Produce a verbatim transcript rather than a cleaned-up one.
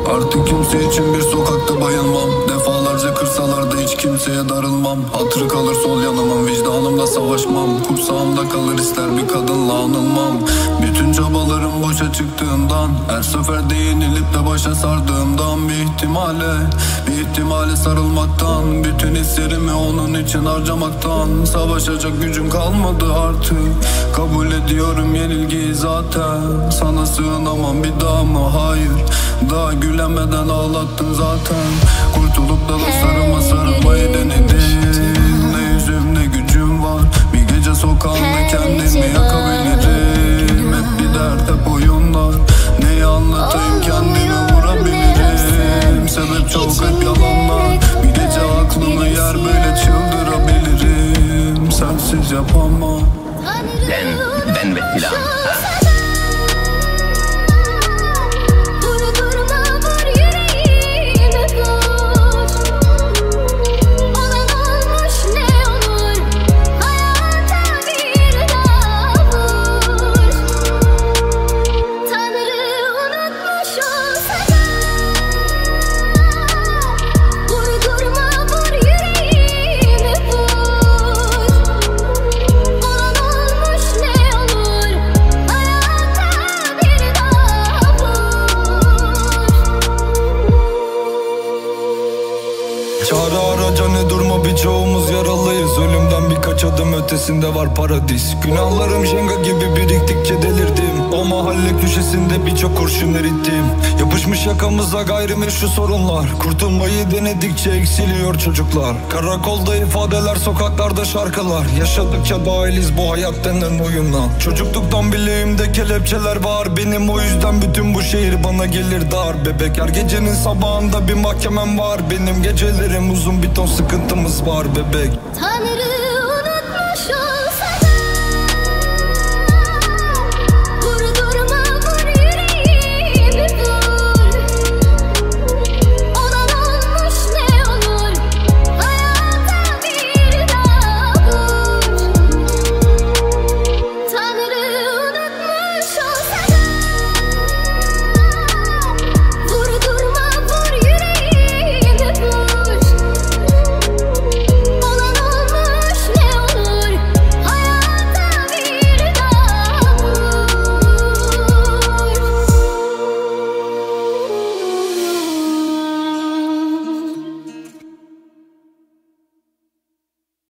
Artık kimse için bir sokakta bayılmam. Defalarca kırsalar da hiç kimseye darılmam. Hatırı kalır sol yanımın, vicdanımla savaşmam. Kursağımda kalır ister bir kadınla anılmam. Bütün çabalarım boşa çıktığından, her seferde yenilip de başa sardığımdan, bir ihtimale, bir ihtimale sarılmaktan, bütün hislerimi onun için harcamaktan. Savaşacak gücüm kalmadı artık, kabul ediyorum yenilgiyi zaten. Sana sığınamam bir daha mı? Hayır, daha gülemeden ağlattın zaten. Kurtulup da dostlarıma sarılmayı denedim. Ne yüzüm ne gücüm var, bir gece sokağında kendimi yakabilirim. Hep bir dert, hep oyunlar, neyi anlatayım kendime vurabilirim. Sebep çok, hep yalanlar, bir gece aklımı yer böyle çıldırabilirim. Sensiz yapamam. Ben, ben ve Dilan. Çare araca ne durma, birçoğumuz yaralıyız. Ölümden birkaç adım ötesinde var paradis. Günahlarım jenga gibi biriktikçe delirdim. O mahalle köşesinde birçok kurşun erittim. Yapışmış yakamıza gayrimeşru sorunlar. Kurtulmayı denedikçe eksiliyor çocuklar. Karakolda ifadeler, sokaklarda şarkılar. Yaşadıkça dahiliz bu hayat denen oyuna. Çocukluktan bileğimde kelepçeler var benim. O yüzden bütün bu şehir bana gelir dar. Bebek, her gecenin sabahında bir mahkemem var benim. Gecelerim uzun, bir ton sıkıntımız var bebek. Tanrı